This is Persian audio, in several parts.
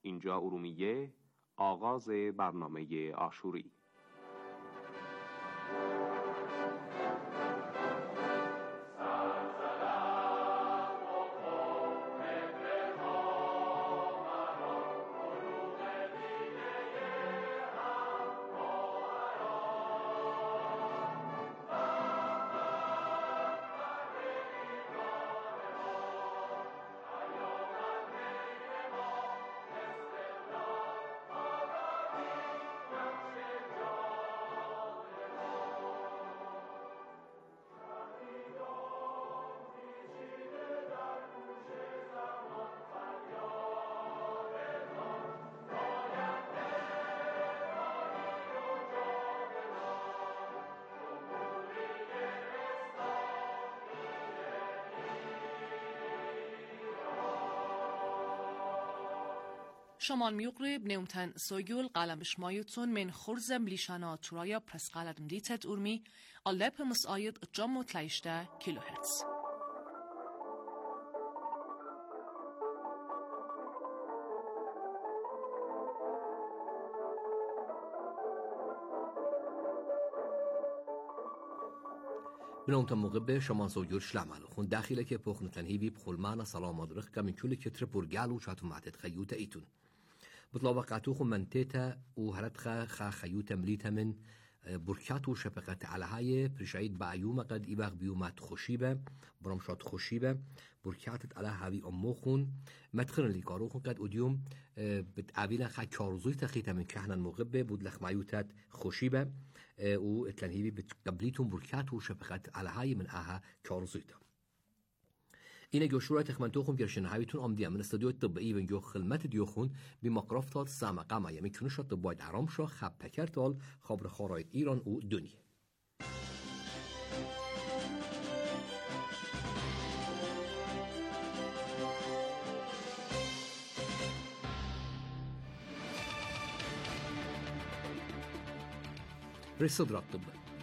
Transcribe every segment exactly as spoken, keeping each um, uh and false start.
اینجا ارومیه، آغاز برنامه عاشوری. شمال ميقرب نيومتن سويول قلم شمايوتون من خرزم ليشانا ترايا برس قلم ديتت أرمي اللاب مسايد جمو تلايشتا كيلو هرتز. بنومتن مغبه شما سويول شلامل خون داخله که پخنتن هیوی بخلمانا سلام ادرخ کمی کلی کتر برگالو شاتو معتد خیوتا ایتون. بطلب قاتوخ منتيتا وهرتخا خا خيوتا مليتا من بركاتو شبكات على هاي برشايد بايوما قد إباغ بيومات خشيبة برمشات خشيبة بركاتت على هاوي أموخون مدخلن اللي كاروخون قد أديوم بتقابلنا خا كارزوي تخيتا من كهنا مغبة بودلخ مايوتات خشيبة واتلانهيبي بتقبليتهم بركاتو شبكات على هاي من آها كارزويتا. اینه گوشورای تخمنتوخون گرشن هایتون آمدیم من استودیو طبی و جو خدمت دیوخون بی مقرفتال سامقه ما یمی کنشات باید آرام شو خب پکرتال خبر خارای ایران و دنیا. رصد طب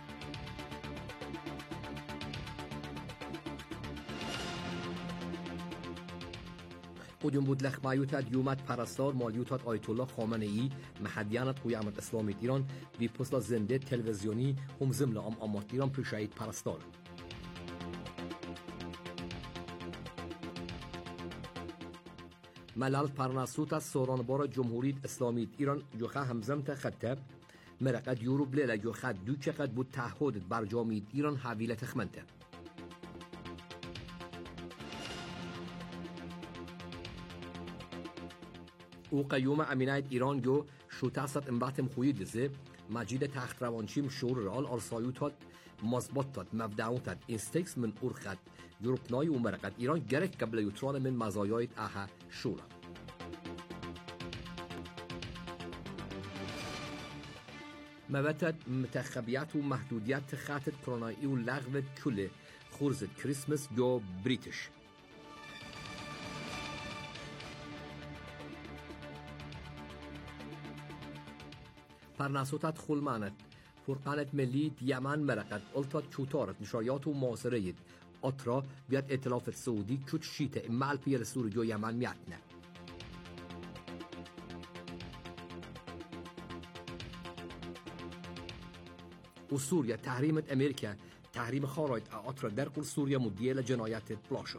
قدیم بود لخ مایوتاد یومت پرستار مالیوتاد آیت الله خامنه ای محدیانت قیامت اسلامی ایران بی پسلا زنده تلویزیونی هم زمل ام امات ایران پرشاید پرستار ملال پرناسوت از سوران بار جمهوری اسلامی ایران جوخه همزمت خطه مرقد یوروب لیلا جوخه دو چقدر بود تعهد برجامی ایران حویل تخمنته او قیوم امینایت ایران جو شوتاست انباتم خویی دزه مجید تخت روانچیم شور رال آرسایوتات مزبطات مبدعوتات اینستکس من ارخد یوروپنای و مرقد ایران گرک قبل یوتران من مزایایت اها شورا موتت متخبیات و محدودیت خاطر کرونایی و لغوت کل خورزت کریسمس جو بریتش پرناسوتات خلمانت فرقانت ملی یمن مرقد التات چوتارت نشایات و معاصره اطرا بیاد ائتلاف سعودی چوت شیته مال پیل سور جو یمن میاتنه و سوریا تحریمت امریکا تحریم خارایت اطرا در قل سوریا مدیه لجنایت بلاشا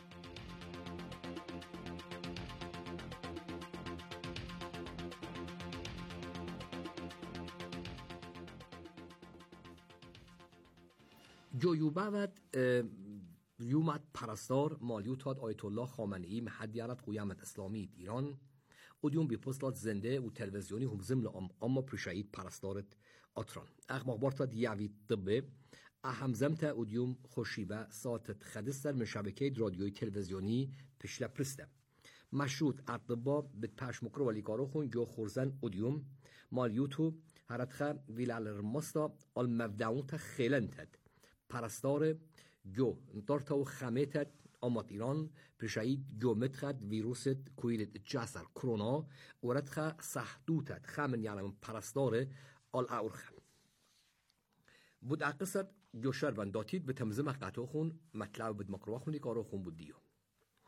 جو یوباوت یومت پرستار مالیوتات آیت الله خامنه ای محدیانت قیامت اسلامی ایران ادیوم بی پستات زنده و تلویزیونی هم زمل ام اما پرشاید پرستارت آتران اخ مخبارتات یاوی طبه اهم زمت ادیوم خوشیبه ساعت خدستر من شبکه رادیوی تلویزیونی پشل پرسته مشروط اطبا به پشمکر ولی کارو خون جو خورزن ادیوم مالیوتو هرتخه ویلال رمستا المبدعون خیلنتد پرستار جو انطرتا و خمیتت آمات ایران پرشاید جو متخد ویروست کویلت جاسر کرونا و ردخه سحدوتت خمن یعنی پرستار آل اورخ بود اقصد جو شربن داتید به تمزم قطع خون مطلب بود مقروع خونی کارو خون بود دیو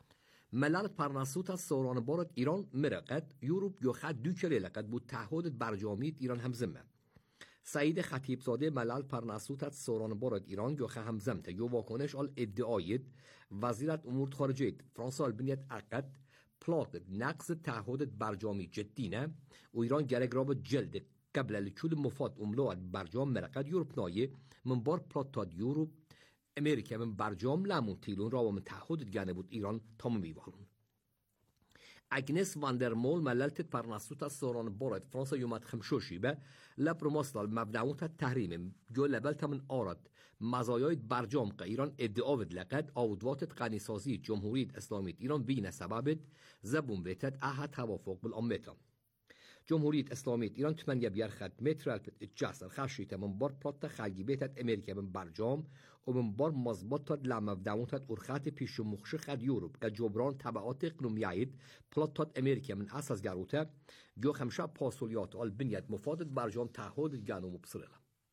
ملل پرنسوت از سوران بارد ایران مرقد یوروب یو خد دو کلی لقد بود تعهد برجامیت ایران همزمه. سعید خطیب زاده ملل پرنسوت از سوران بارد ایران یو خد همزمته یو واکنش آل ادعاید وزیرت امور خارجه فرانسه البنیت عقد پلاک نقص تعهد برجامی جدینه و ایران گرگ را به جلد قبل لکول مفاد املاء برجام مرقد یوروب نایه من بار پلاتاد یوروب امریکا من برجام لامون تیلون را و من تعهد گنه بود ایران تمام میوارون. اگنس واندرمول مللت پرنسوت از سوران بارد فرانسه یومد خمشوشی به لبر ماستال مبناوت تحریم جو لبلت من آرد مزایای برجام که ایران ادعا ود لقد آودوات قنیسازی جمهوری اسلامی ایران بین سبب زبون بیتت احد توافق بالامتا. جمهوری اسلامی ایران تمنیا بیار خدمت را جسر خشیت من بار پلات خلقی بیتت امریکا من برجام و من بار مزبطت لمبداونتت ارخات پیش مخش خد یوروب که جبران تبعات اقلومیایید پلاتت امریکا من اساس گروته جو خمشه پاسولیات آل بنیت مفادت برجام تعهد گانو مبصرلا.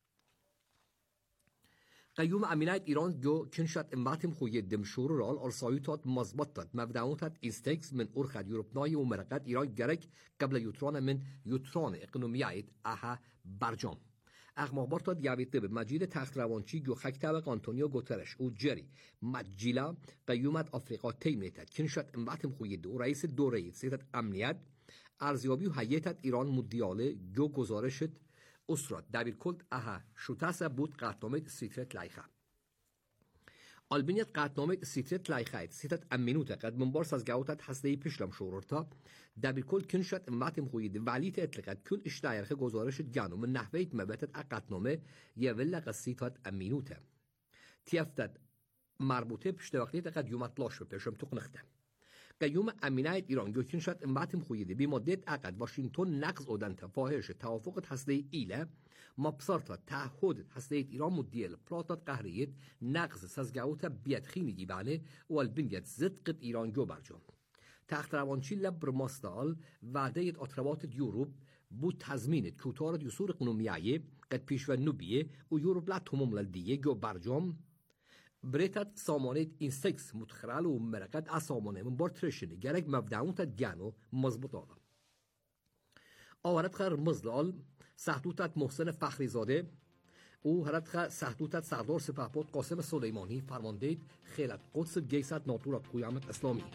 قیوم امینایت ایران جو کنشت اماتم خوی دمشور رال ارسایوتات مزبطت مبداونتت اینستکس من ارخد یوروب نای و مرقد ایران گرک قبل یوتران من یوتران اقلومیایید اها برجام. اخمابارتا دیابیت به مجید تخت روانچی جو خک طبق آنتونیو گوترش او جری مجیلا قیومت آفریقا تیمنیتت کنشت اماتم خوی دو رئیس دو رئیس سیتت امنیت ارزیابی و حیاتت ایران مدیاله جو گزارشت اسرات دبیر کلد اها شوتاس بود قطنامه سیترت لایخه. البنیت قطنامه سیترت لایخه سیتت امینوت قد منبارس از گاوتت حسنی پیشلم شورورتا دبیر کلد کنشت اماتم خوید ولیت اطلقت کل اشتایرخ گزارشت گانو من نحویت مبتت قطنامه یه ولا قصیتت امینوته. تیفتت مربوطه پشت وقتی قد یومت لاش بپشم تقنخته. قیوم امینایت ایران جو کنشت اماتم خویده بی مدت عقد واشنگتن نقض اودن تفاهش توافقت هسته ایله مبصرتا تعهد هسته ایران مدیل پلاتات قهریت نقض سازگاوتا بیت خینگی بانه و البنیت زدقت ایران جو برجام. تخت روانچی لبر ماستال وعده اطرابات یوروب بود تضمینت کوتارت یسور قنومیایه قد پیش و نوبیه و یوروب لا تمام لدیه جو برجام بريتات سامانيت إنسكس متخرال ومرقد أسامانه من بارترشني جارك مبدعون تدجانو مزبوطة. آورد خر مزلال سحدوتت محسن فخری زاده او هرد خر سحدوتت سردار سپهبد قاسم سلیمانی فرماندهید خیلت قدس گیست ناطورت قیامت اسلامی.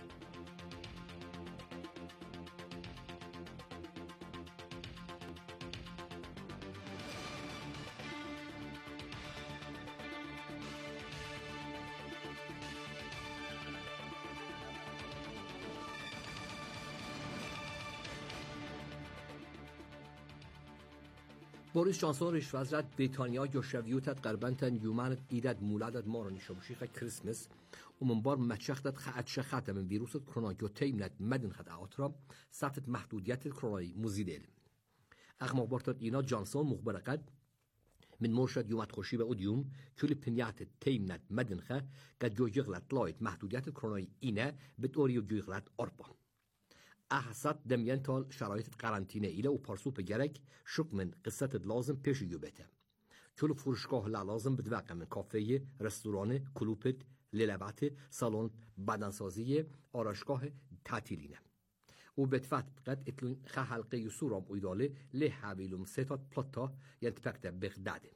بوریس جانسون رئیس وزیر بریتانیا گوشویوتت قربنتن یومانت ایداد مولادت مارانی شبشیخ کریسمس و منبار مچختت خدش خاتم من ویروست کرونا جو تیمنت مدن خد آترا سطح محدودیت کرونایی مزیدل. اخمابارتت اینا جانسون مخبرقد من مرشد یومت خوشی به اودیوم کلی پنیات تیمنت مدن خد قد جو جغلت لایت محدودیت کرونایی اینه بطوری جو جغلت آربا. احسات دمینتال شرایط قرنطینه ایله و پارسو بگرک شک من قصت لازم پیش یوبته. کل فروشگاه لازم بدوقع من کافه، رستوران، کلوپت، للبات، سالن بدنسازی، آرایشگاه تعطیلینه. و بدفت قد اتلون خه حلقه یسورام اویداله له حویلوم ستات پلاتا ینتپکت بغداده.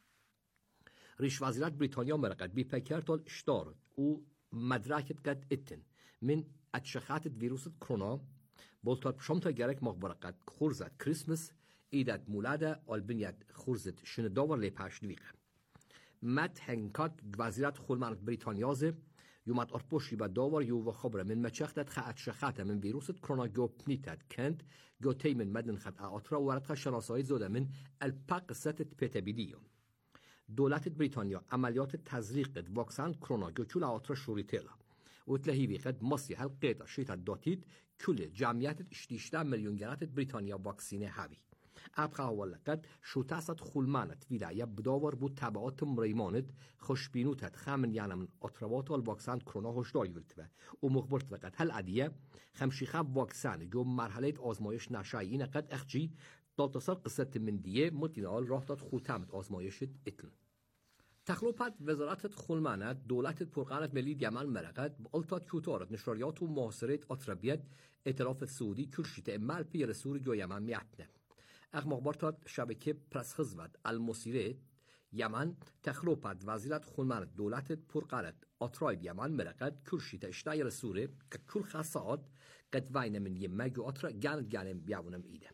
رئیس وزارت بریتانیا مرقد بی پکرتال اشتار و مدرکت قد اتن من اتشخات ویروس کرونا بولتات شمتا گرک مخبرقت خورزت کریسمس ایداد مولاده آلبنیت خورزت شنداور لیپاشنویقه. مت هنکات وزیرت خلمانت بریتانیازه یومت ارپوشی با داور یو و خبره من مچختت خات شخات من ویروس کرونا جو پنیتت کند جو تیمن مدن خط آترا و ورد شناسایی زوده من الپاق ستت پتبیدیو. دولت بریتانیا عملیات تزریق واکسن کرونا جو چول آترا شوریتلا. و تلاهیوی قد مصي هالقيتا شيتا دوتيت كل جمعيات اشتيشتا مليونجرات بريطانيا واكسينه هاوي ابقى ولا قد شو تاسد خلمانت ولاية بداور بود تبعات مريمانت خوشبينوتت خامن يعني من اطرابات الواكسان كورونا هشدار يلتبه و مخبرت قد هل عدية خمشيخه واكسان جو مرحلة آزمایش نشایین قد اخجي دالتصال قصة من ديه متنال راه داد خوتامت آزمایشت اتن تخلوپت وزارت خلمانت دولت پرقانت ملی یمن مرقت بألتات كوتارت نشريات ومحاصرة أطربيت ائتلاف السعودي كرشيت امال بي رسول جو يمن ميعتنه اخ مخبرتات شبكه پرس خزمت المصيرة یمن تخلوپت وزارت خلمانت دولت پرقانت أطرايب یمن مرقت كرشيت اشتاي رسول ككل خاصات قد وين من يمجو أطرا جانت جانم بيعونم إيده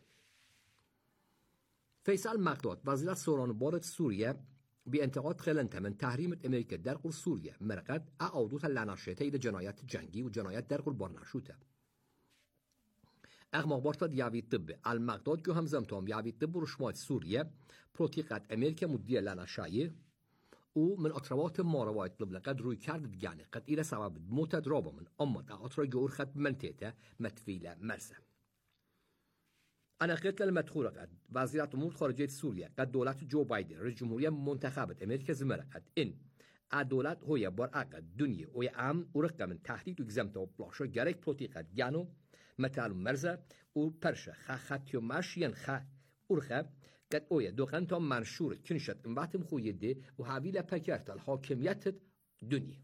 فيصل مقداد وزير سورانبار سوريا بانتقاد خلنته من تحریم امریکا در قل سوریه مرقد اعادوت لنشته ایده جنایت جنگی و جنایت در قل بارنشوته اغماقبارتاد یاوی طب المقداد جو همزمتام یاوی طب رشمات سوریه پروتیقت امریکا مدیه لنشایه او من اطروات ماروایت طب لقد روی کردد گانه قد ایره سبب موتد رابا من اما دا اطرا جور خد منتیته متفیله مرزه أنا قلت للمدخول قد وزيرة أمور خارجية سوريا قد دولة جو بايدن رئيس جمهورية منتخبة أمريكا زمرة قد إن الدولة هي برعقد دنيا ويا أمن ورقة من تحديد وجزمته وبلاشة جارك بروتيقة جانو مثال مرزة وبرشة خا خاتيو ماشيان خا أرخة قد أويا دوغانتا منشور كنشت انباتم خويدي وحاويلة بكارت الحاكمية دنيا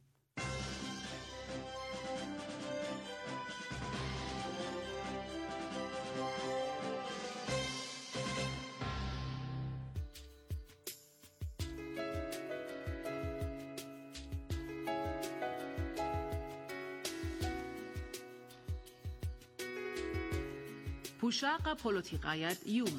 پوشاق پولوتیقایت یوما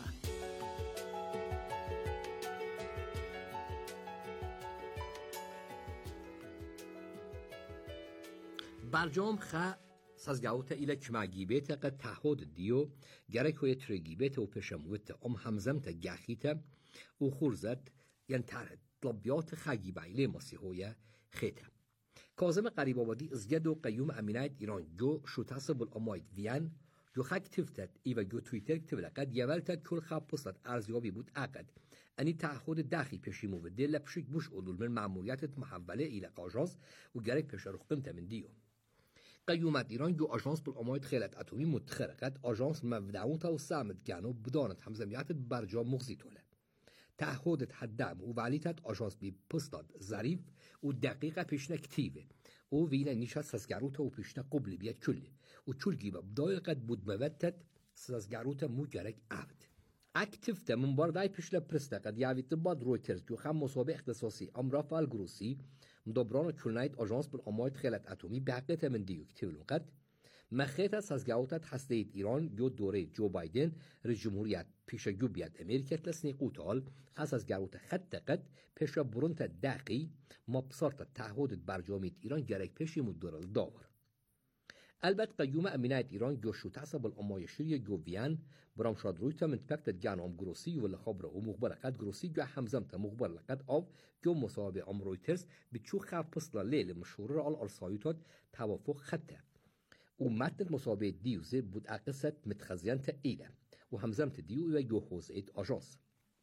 برجام خا سازگاوت ایله کماگیبت قد تحود دیو گرک های ترگیبت و پشموت ام همزمت گخیت و خورزت ینتر طلبیات خاگیبایله مسیحویا خیته کاظم قریب آبادی ازگد و قیوم امینایت ایران جو شوتاس بالاماید ویان جو خاک تفتت ایو جو تویتر کتب لقد یولتت کل خواب پستت ارزیابی بود عقد انی تعهد داخلی پشیمو و دل پشک بوش اولول من معمولیت محوله ایل آژانس و گرک پشرخ قمت من دیو قیومت ایران جو آژانس بالاماید خیلت اتمی متخرقت آژانس مبدعون تا و سامد گانو بدانت همزمیت برجام مغزی توله تعهدت حدام و ولیتت آژانس بی پستاد ظریف و دقیقه پیشنه کتیوه او وینا نیشت سازگاروتا و پیشنه قبل بیاد کلی و چولگی با بدای قد بود موتت سازگاروتا مو گرک عبد اکتفته من باردای پیشنه پرسته قد یاوی تباد رویترز جو خم مصابه اختصاصی امراف الگروسی مدبران کلنایت آژانس بالاماید خیلت اتمی به حقیقت من دیو کتیولون قد مخیت سازگاروتت هستید ایران جو دوره جو بایدن رئیس جمهوریت پیش جو بیاد امریکت لسنی قوتال خاص از گروت خط قد پیش برونت دقی مبصرت تعهد برجامیت ایران گرک پیشی مدرل داور البته قیوم امینایت ایران جو شو تحسب الامایشی جو ویان برام شاد رویتا من تبکت جانم گروسی و لخبر و مخبر قد گروسی جو همزمت مخبر لقد آب جو مصابه ام رویترز بچو خف پسلا لیل مشهور آل ارسایوتات توافق خطه و متن مسابقه دیوزه بود اقصد متخزیانت ایله و همزمت دیو و جو حوزهید آژانس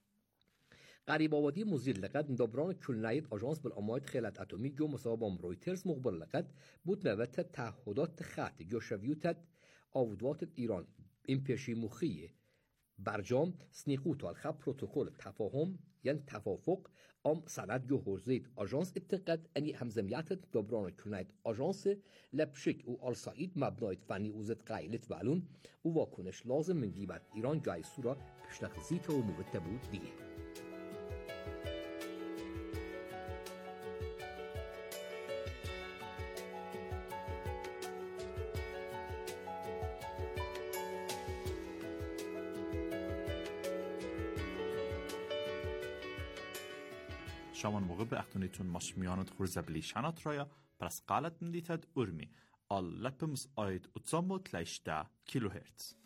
قریب آبادی مزیر لقد مدبران کلنایت آژانس بالاماید خیلت اتمی جو مسابقه ام رویترز مخبر لقد بود موت تعهدات خط جو شویوتت آودوات ایران این پیشی مخیه برجام سنیقوت الخب پروتکل تفاهم یعنی توافق ام سند جو حوزهید آژانس اتقاد انی همزمیت دبران کلنایت آژانس لبشک و آلسایید مبنایت فنی اوزد قایلت والون و واکنش لازم من گیبت ایران جای سورا پشتخزیت و موت بود دیگه شامان موقع به اختونیتون ماشمیانت خورزه بلیشانات رایا پرس قالت مندیتد ارمی آل لپمز آید اتزامو تلیشده کیلو هرتز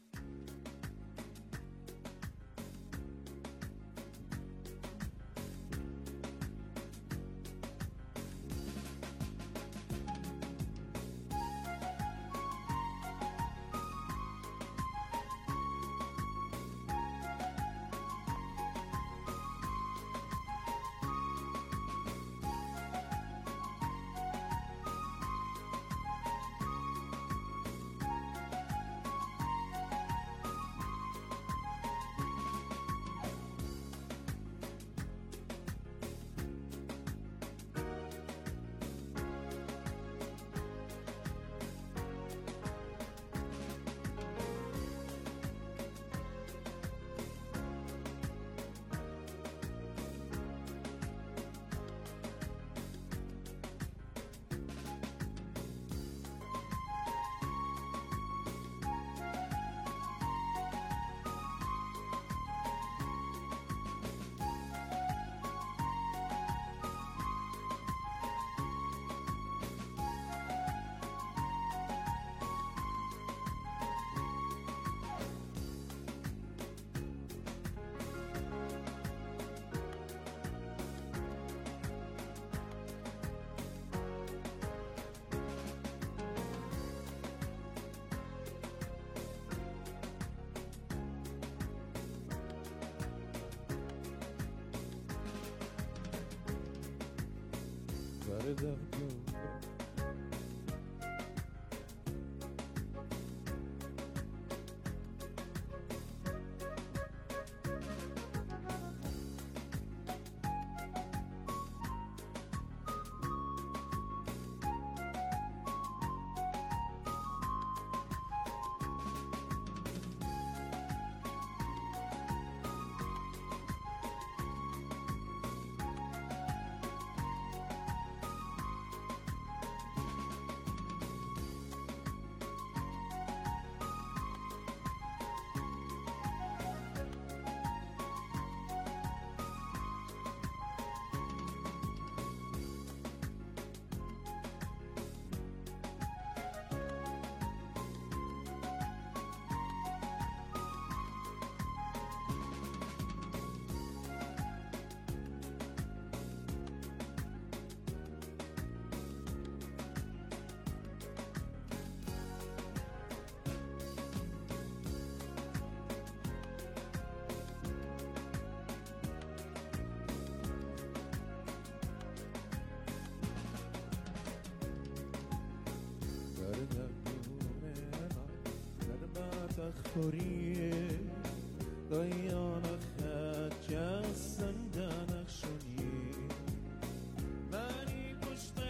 خوریه دایان خد جسندن اخشونی منی پشت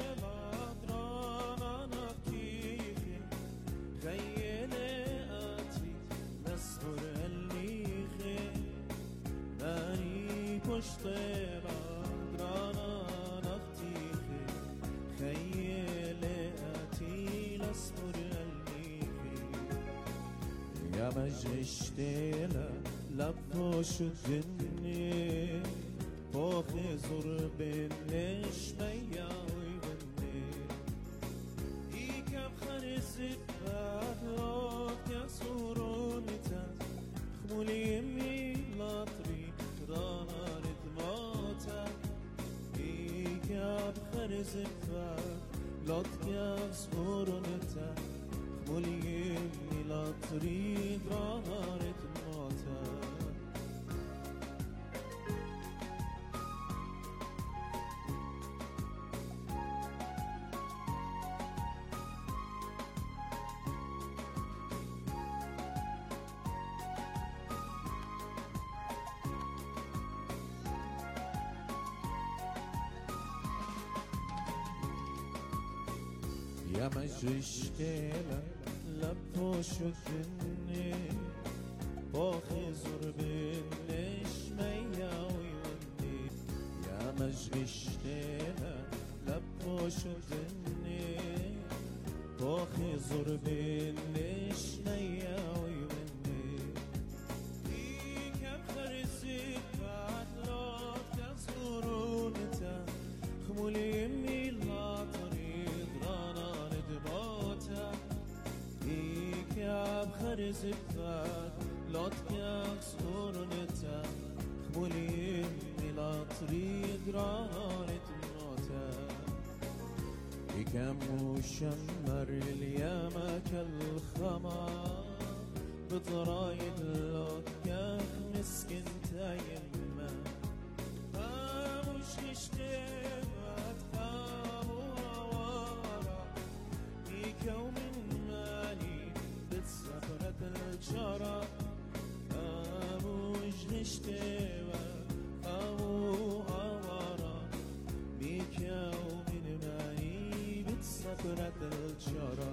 مدران نفتیخی خیل اتری نصبر اللیخی منی پشت مدران نفتیخی خیل اتری نصبر يا مجشتيلا لبوش الدنيا فوخي زور بنش ميا ويبني إيكام خرزت بادلوك يا سورونتا خمولي يمي لاطري رانا ردموتا إيكام خرزت بادلوك يا سورونتا خمولي يمي لا تريد رانت موتا يا مجشتيلا لبوش الدنيا باخي زور بنش ميا ويوني يا مجشتيلا لبوش الدنيا باخي زور بنش ميا ويوني فيك بخرزك بعد لوت كسورونتا خمولي يمي لا طريق رانا ندبوتا فيك يا بخرزك بعد لوت كسورونتا خمولي يمي لا طريق رانا ندبوتا كم وشمر الياما كالخمار بطرايد لوت كاخ مسكن تايما مش اشتبات خامو هوارا بيك ومن مالي بتصبرت الجرى مش اشتبات خامو هوارا بيك ومن مالي بتصبرت الجرى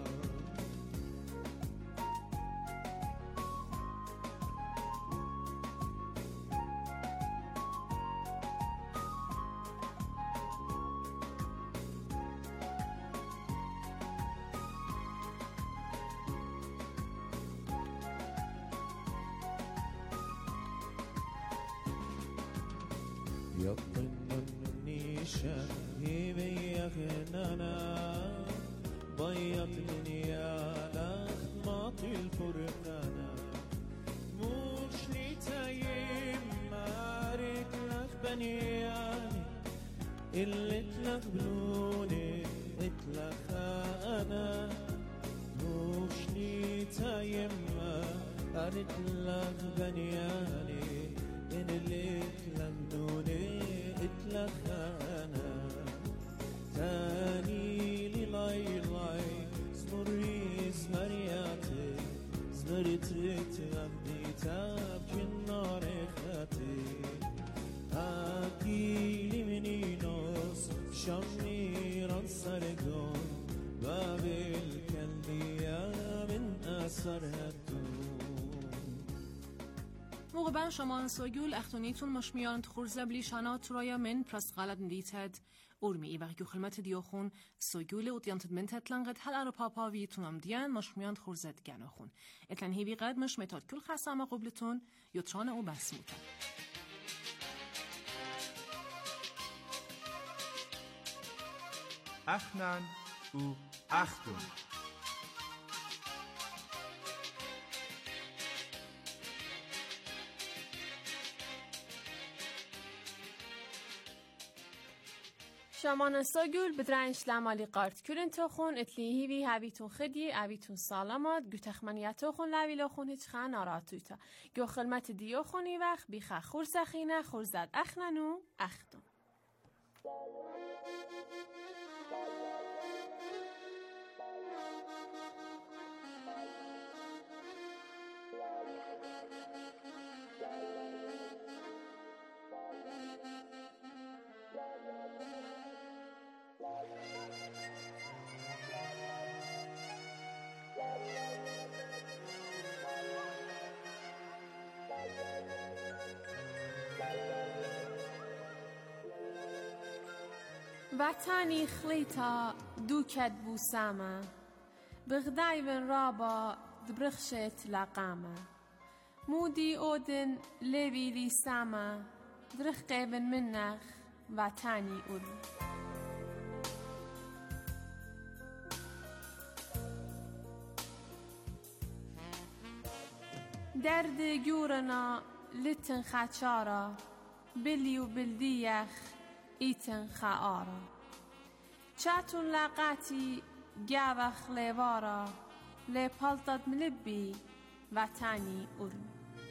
يطمني شهي بيخنانا ضيطني يا لخماطي الفرقانا مش لتايم مارك لك بنياني اللي اتلخ بلوني اتلخ انا مش لتايم مارك لك بنياني اللي اتلخ بلوني اتلخ انا شام نیران سرگاه و بالکلیه من اثرها موقبا شما سوگول اختونیتون مشمیان تخورز بلیشانات رویا من پرست غلط ندیتد اورمی ای وقتی خدمت دیوخون سوگول و دیانتد من تطلنقد هل ارو پاپا ویتونم دیان مشمیان تخورزد گناخون اتن هیوی قد مش متاد کل خسامه قبلتون یوتران او بسموتن اخنن او اختون شمان ساگول بدرنش لامالی قارت کرن تخون اتلیهی وی هویتون خدی اویتون سالامات گو تخمنیت خون لاویلا خون هیچ خان آراتویتا گو خلمت دیو خونی وقت بیخه خورزخینه خورزد اخننو اختون وطنی خلیتا دوکت بوسامه بغدای ون رابا دبرخشت لقامه مودی اودن لیوی لیسامه درخ قیبن منخ وطنی اول درد گورنا لتن خاچارا بلی و بلدیخ ایتن خاارا چاتون لاقاتی گاوخ لیوارا لی پالتد ملبی وطنی اورم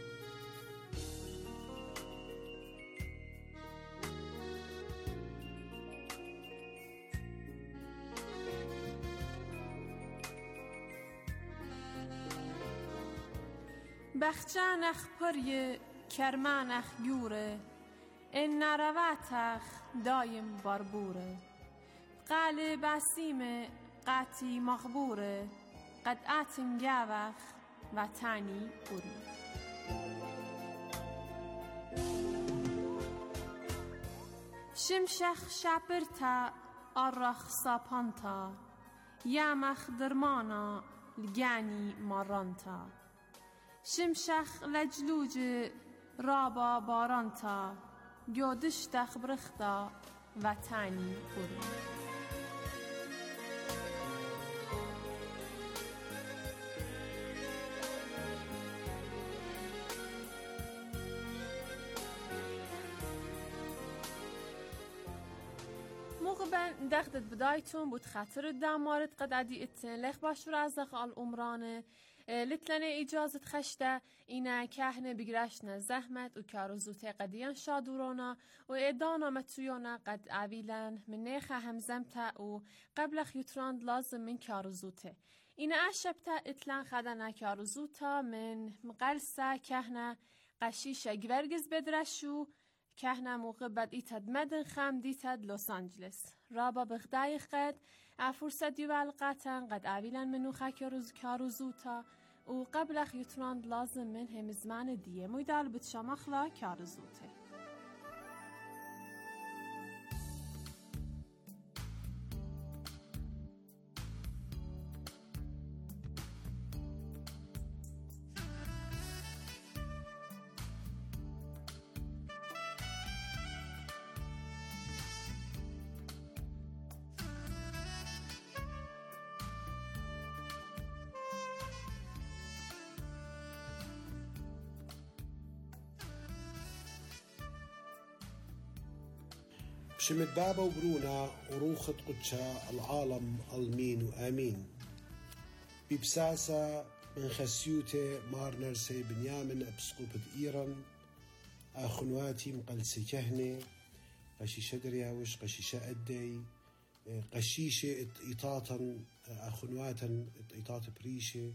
بخچانخ پریه کرمانخ یوره این نرواتخ دایم باربوره قال باسیم قاتی مخبوره قد آتن گاوخ وطنی اورم شمشخ شابرتا آرخ ساپانتا یامخ درمانا لگانی مارانتا شمشخ لجلوج رابا بارانتا گودش تخبرختا وطنی اورم موقع دخدت بدايتون بود خاطر دامارت قد عدي اتن لخ باش رازق الامرانه لتلنه اجازت خشته اینا کهنه بگرشنه زحمت و کارزوته قدیان شادورونا و ادانا متویونا قد عویلن من نیخه همزمتا و قبل خیوتراند لازم من کارزوته اینا اشبتا اتلن خدنا کارزوتا من مقلسه کهنه قشیشه گورگز بدرشو کهنه موقع بد ایتد مدن خم دیتد لوس آنجلس رابا بغدای قد افرصت دیوال قطن قد عویلن منو خاکروز کاروزوتا و قبل خیوتراند لازم من هم زمان دیه مویدال بتشامخلا کاروزوته شمت بابا وبرونا وروخت قدشا العالم المين وآمين ببساسة من خسيوتي مارنرسي بنيامن أبسقوبة إيران أخنواتي مقلسي كهنة قشيشة درياوش قشيشة أدي قشيشة إطاطا أخنواتا إطاط بريشة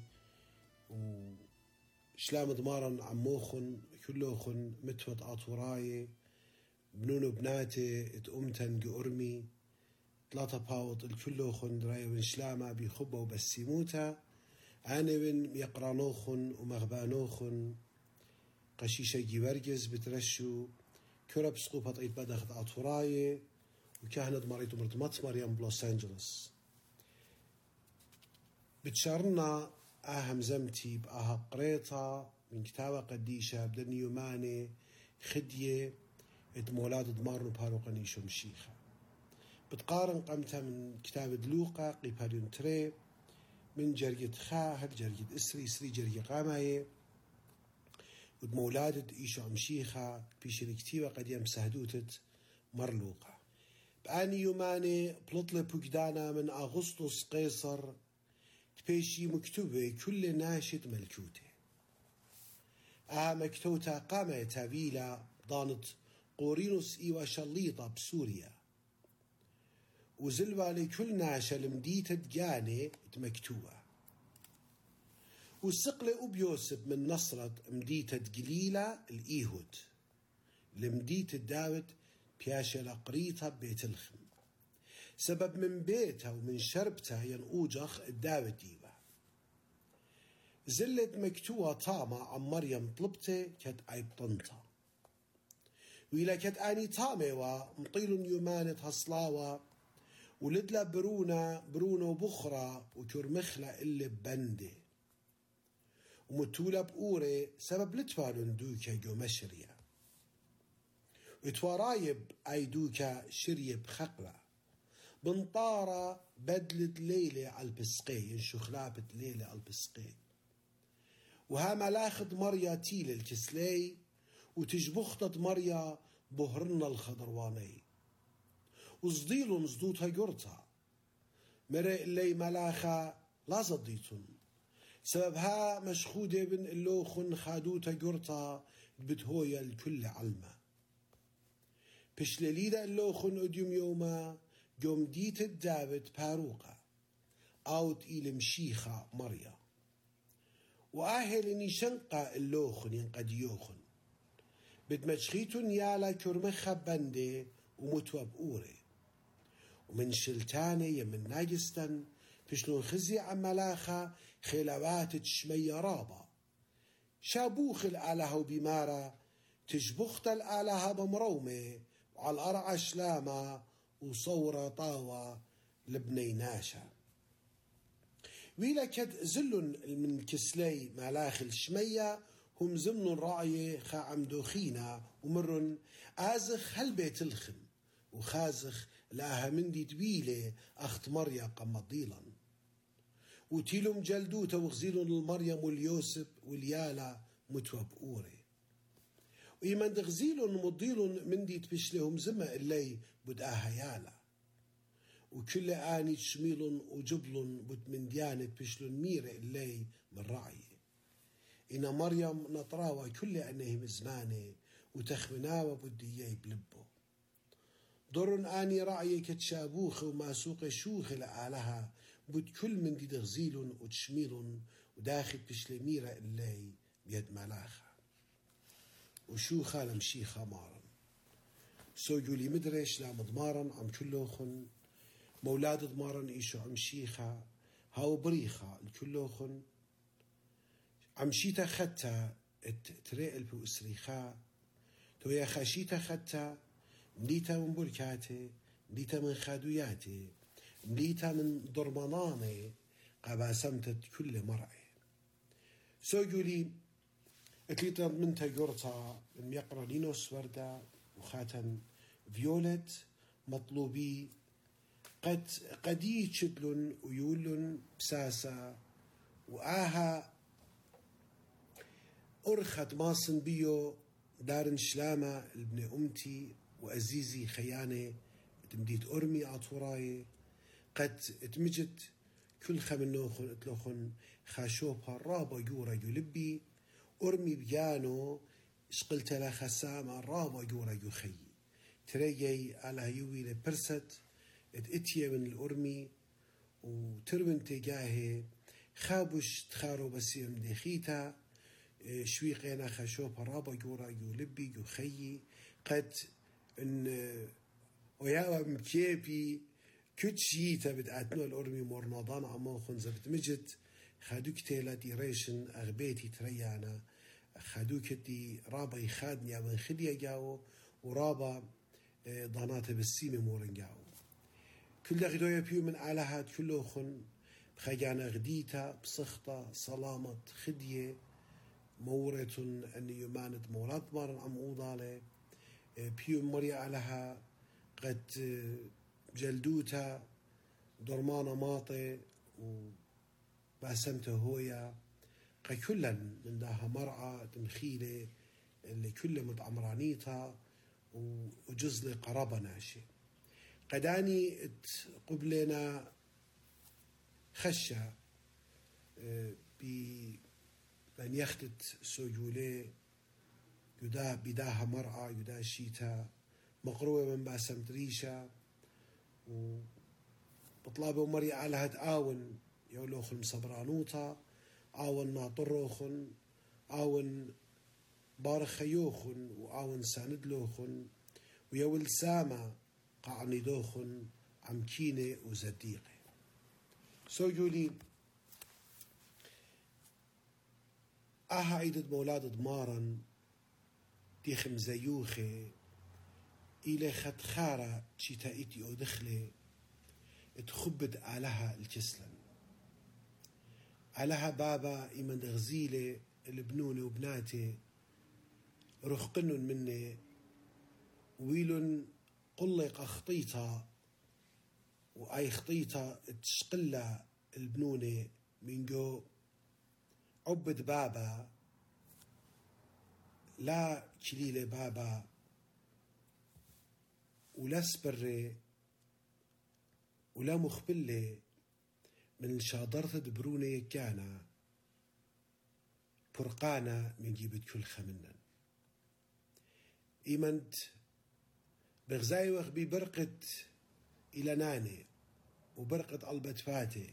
وشلام دمارا عموخن كلوخن متوت آطوراي بنونو بناتي ات أمتن قرمي ثلاثة باوط الكلوخن دراي ونشلامة بخبة وبسيموتا عنبن يقرانوخن ومغبانوخن قشيشة جيورجز بترشو كرب سقوبة طيب بدخت عطوراية وكهنة مريض مرتمط مريم بلوس أنجلس بتشارنا أهم زمتي بأها قريطة من كتابة قديشة بدني يوماني خدية ادمولاد دمارنو باروقني شمشيخة بتقارن قمتها من كتاب دلوقا قيباليون تري من جرية خاهر جرية إسري إسري جرية قاماية ودمولادة إيشو عمشيخة بيش الكتيبة قد يمسهدوتت مرلوقة بآني يوماني بلطلة بوكدانا من أغسطس قيصر تبيشي مكتوبة كل ناشد ملكوته آها مكتوتا قامة تابيلا ضانت قورينوس إيوا شليطة بسوريا وزلوا لكل ناشا المديتة دجاني مكتوبة والسقلة أبيوسب من نصرة مديتة قليلة الإيهود المديتة داود بياشا قريطة بيت الخم سبب من بيتها ومن شربتها ينقوجخ الداود ديبا زلت مكتوبة طامة عن مريم طلبته كت عيب طنطا وإلا كت آني طامة ومطيل يومانة هصلاوة ولدلا برونا برونو بخرى وكرمخلة اللي ببندي ومتولة بأوري سبب لتفالون دوكا جو مشريا وتوارايب أي دوكا شرية بخقلة بنطارة بدلت ليلة على البسقي ينشو خلابة ليلة على البسقي وها ملاخد مريا تيل الكسلي وتجبخطت مريا بهرنا الخضرواني وصديلون صدوتها جرتا مرق اللي ملاخا لا صديتون سببها مشخودة بن اللوخن خادوتا جرتا بتهويا الكل علمة بشلليدا اللوخن اديوم يوما يوم ديت الدابت باروقة اوت إلى مشيخة مريا وآهل شنقا اللوخن ينقد يوخن بتمشخيتون يالا كرمخة بندي ومتوب أوري ومن شلتاني يمن ناجستن فشلون خزي عملاخة خلوات تشمي رابا شابوخ الآلهة وبمارة تشبخت الآلهة بمرومة وعلى الأرع شلامة وصورة طاوة لبني ناشا ويلا كد زلن من كسلي ملاخ الشمية هم زمن الرعية خا عمدوخينا ومرن آزخ هالبيت الخم وخازخ لاها مندي تبيلة أخت مريا قمضيلا وتيلم جلدوتا وغزيلن المريم واليوسف واليالا متوب أوري ويمن دغزيلن مضيلن مندي تبشلهم زما اللي بدآها يالا وكل آني تشميلن وجبلن بد من ديانة بشلن ميرة اللي من رعيه إن مريم نطراوة كل أنهم زمانه وتخمناوة بدي بلبه ضرن آني رعيه كتشابوخ وماسوق شوخ لآلها بد كل من دي دغزيلن وتشميلن وداخل بشلميرة اللي بيد ملاخة وشوخة لمشيخة مارن سوجو لي مدرش لا مضمارن عم كلوخن مولاد ضمارن إيشو عم شيخة هاو بريخة الكلوخن عم شيتا خدتا تريقل بأسريخا تو يا خشيتا خدتا مليتا من بركاتي مليتا من خادوياتي مليتا من ضرماناني قباسمتت كل مرعي سوجو لي اتليتا من تجرتا من يقرا لينوس وردا وخاتن فيولت مطلوبي قد قدي شدلن ويولن بساسا وآها أرخت ماصن بيو دارن شلامة ابن أمتي وأزيزي خيانة تمديت أرمي عطوراي قد اتمجت كل خمنوخن اتلوخن خاشوبها رابا يورا يلبي أرمي بيانو شقلت لا خسامة رابا يورا يخي تريجي على يوي لبرست اتئتيا من الأرمي وترمن تجاهي خابش تخارو بسيم دخيتا شوي قينا خشوب رابا يورا يلبي يخي قد ان ويا مكيبي كت شيتا بدأتنو الأرمي مورناضان عمو خنزة بتمجد خادوك تيلا دي ريشن أغبيتي تريانا خادوك دي رابا يخادني من خدية جاو ورابا ضانات بالسيمي مورن جاو كل دغدوية بيو من آلهات كله خن بخيانا غديتا بسخطة سلامة خدية مورة أن يمانت مولات مارن عم أوضالي بيو مريا آلها قد جلدوتا درمانا ماطي وباسمته هويا قد كلا من داها مرعى تمخيلة اللي كل متعمرانيتا وجزلي قرابة ناشي قداني قبلنا خشة بمن يختت سجولي يدا بداها مرعى يدا شيتا مقروة من باسم تريشا وبطلابه ومري على هاد آون يولوخن مصبرانوتا آون ناطروخن آون بارخيوخن وآون ساندلوخن ويول ساما قعنيدوخن عمكينة وزديقة سوجولي آها عيدة مولاد دمارا ديخم زيوخي إلى خدخارة شتائتي أو دخلي تخبد علىها الكسلن علىها بابا إيمان غزيلة البنونة وبناتي رخقنن مني ويلن قلق خطيطة وأي خطيطة تشقلة البنونة من جو عبد بابا لا كليلة بابا ولا سبرة ولا مخبلة من شادرة دبرونة كانا فرقانا من جيبت كل خمنا إيمنت بغزاي وخبي برقت إلى ناني وبرقت قلبت فاتي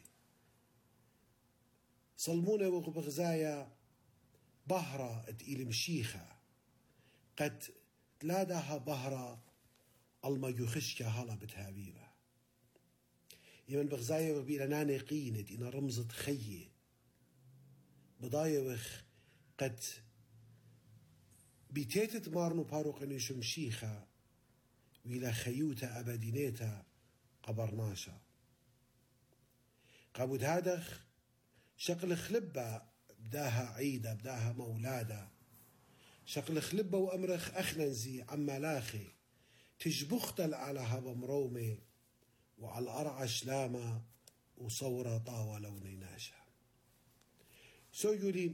صلمونة وبغزايا بهرة تقيل مشيخة قد تلادها بهرة الما يخشك هلا بتهابيبة يمن بغزايا وخبي إلى ناني قينت إنا رمزة خيه بضايا وخ قد بيتيتت مارنو باروقني شمشيخة وإلى خيوتا أبدينيتا قبرناشا قابود هادخ شقل خلبة بداها عيدة بداها مولادة شقل خلبة وأمرخ أخننزي عما لاخي تجبختل على هبا مرومي وعلى الأرعش لاما وصورة طاوة لوني ناشا سو يقولي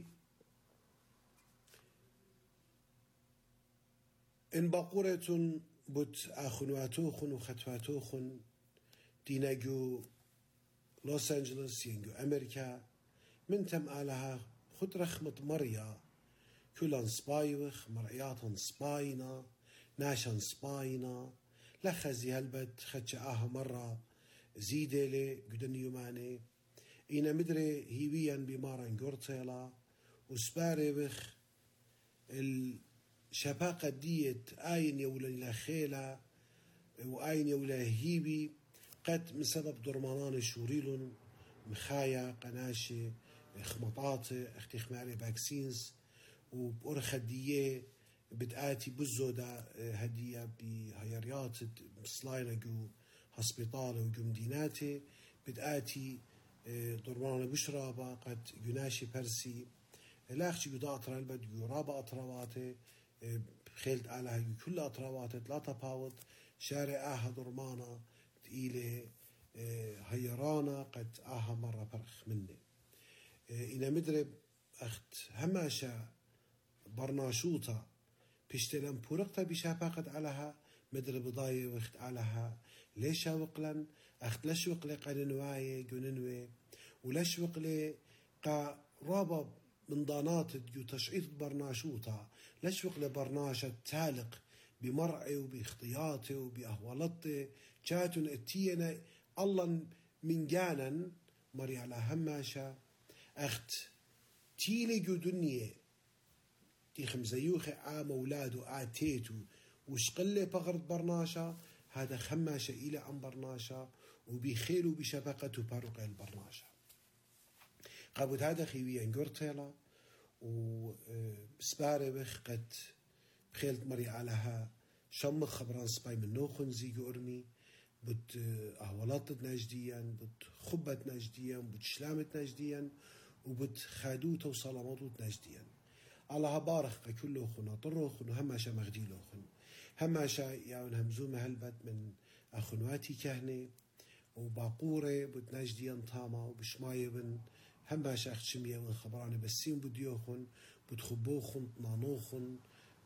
إن باقورة بوت آخنواتوخن وختواتوخن ديناجو لوس أنجلس ينجو أمريكا من تم آلها خد رخمة مريا كلان سبايوخ مرعياتن سباينا ناشن سباينا لخزي هالبت خدش آها مرة زيدلي قدن يوماني إنا مدري هيويا بمارن قرطيلا وسباري بخ الشباقة ديت آين يولا لخيلة وآين يولا هيبي قد من سبب درمانان شوريلون مخايا قناشي خمطاتي اختي خماري باكسينز وبأرخ هدية بدآتي بزودا هدية بهيريات سلاينا جو هسبيطال وجو مديناتي بدآتي درمان بشرابة قد يناشي برسي لاخشي قدا أطرا البد يرابا أطرواتي خيلت علىها كل أطرواتي لا تفاوت شارع آها درمانا تقيلة هيرانا قد آها مرة برخ مني إنا مدرب أخت هماشا برناشوطة بيشتلن بورقتا بشاباقت علىها مدرب ضاية وقت علىها ليش وقلن أخت لش وقلي قاننواي جننوي ولش وقلي قا رابا من ضانات جو تشعيط برناشوطة لش وقلي برناشة تالق بمرعي وباختياطي وبأهوالطي جاتن اتينا الله من جانا مري على هماشا أخت تيلي جو دنيا تيخم زيوخي آ مولادو آ تيتو وشقلي بغرد برناشا هذا خماشة إلى عن برناشا وبيخيل وبشبقة باروق البرناشا قابد هذا خيوية انجورتيلا وسبارة بخ قد بخيلت مري علىها شم خبران سباي من نوخن زيج أرمي بت أهولات نجديا بت خبت نجديا بت شلامت نجديا وبت خادوت وصلامات نجديا الله بارخ كله خنا طروخن هماشا مغديلوخن هماشا يعني همزوم هلبت من أخنواتي كهنة وباقورة بت نجديا طاما وبشماية بن هماشا أختشمية من خبران بسيم بديوخن بت خبوخن طنانوخن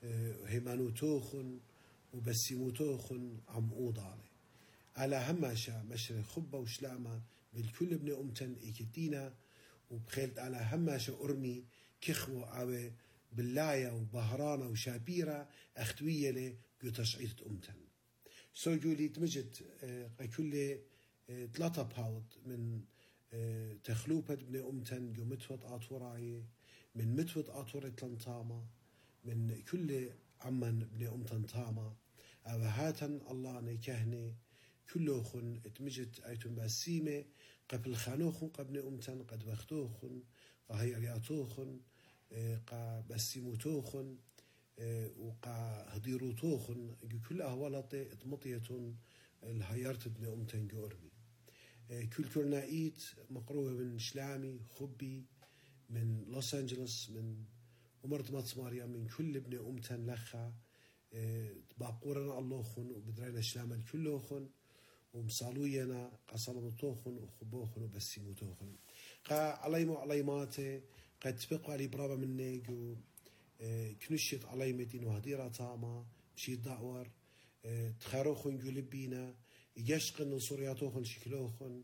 هيمانوتوخن وبسيموتوخن عم أوضالي على هماشا مشر خبة وشلامة بالكل ابن أمتن إيكتينا وبخيلت على هماشا أرمي كخوة عوي باللاية وبهرانة وشابيرة أختوية لي جو تشعيط أمتن سوجولي تمجد كل ثلاثة باود من تخلوبة ابن أمتن جو متوت آطوراي من متوت آطورة لنطامة من كل عمن ابن أمتن طامة أو هاتن الله نيكهني كلوخن اتمجد أيتم بسيمة قبل خانوخن قبل أمتن قد بختوخن قهي رياطوخن قا بسيموتوخن وقا هديروتوخن كل أهوالات اتمطية الهيارت ابن أمتن جورمي كل كورنائيت مقروبة من شلامي خبي من لوس أنجلس من ومرت مطماريا من كل ابن أمتن لخا باقورنا اللوخن وبدرينا شلام كلوخن ومصالوينا قصلمتوخن وخبوخن وبسيموتوخن قا عليمو عليماتي قد تبقوا علي برابا من نيجو كنشت عليمتين وهديرة طاما مشي دعور تخاروخن جلبينا يشقن نصورياتوخن شكلوخن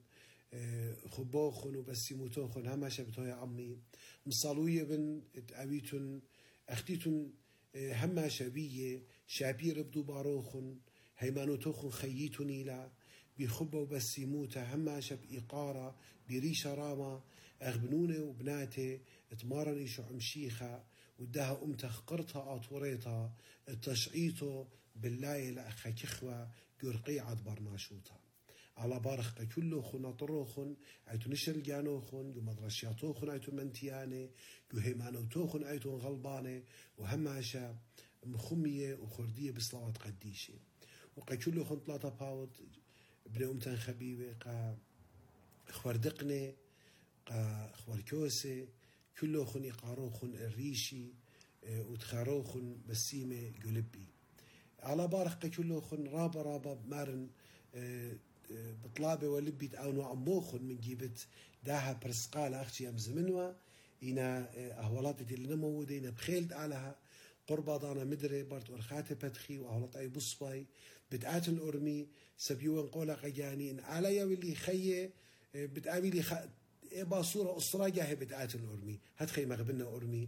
خبوخن وبسيموتوخن هما شبتوها يا عمي مصالوية بن أبيتن أختيتن هما شبيه شابير بدو باروخن هيمانوتوخن خييتني لا بخبة وبسيموتا هما شب إقارة بريشة راما أغبنوني وبناتي اتمارن إيشو عمشيخة ودها أمتخ قرطها أطوريتها التشعيطو بالله لأخا كخوة قرقيعة برناشوتا على بارخ كله خنا طروخن عيتو نشر جانوخن جو مدرسياتوخن عيتو منتياني جو هيمانوتوخن عيتو غلباني وهماشا مخمية وخردية بصلاوات قديشة وقا كله خن ثلاثة باود ابن أمتن خبيبة قا خوردقني قا خوركوسي كله خن إقاروخن الريشي وتخاروخن بسيمة جلبي على بارخ كله خن رابا رابا مارن بطلابة ولبي تعاونوا عموخن من جيبت داها برسقال أختي أم زمنوا إنا أهولاتي اللي نموده إنا بخيلت علىها قربا دانا مدري بارت ورخاتي بدخي وأهولات أي بصباي بتعات الأرمي سبيوان قولا قجاني إن عليا واللي خيه بتعامي لي خ... إبا صورة أسراجة هي بتعات الأرمي هتخي مغبنا أرمي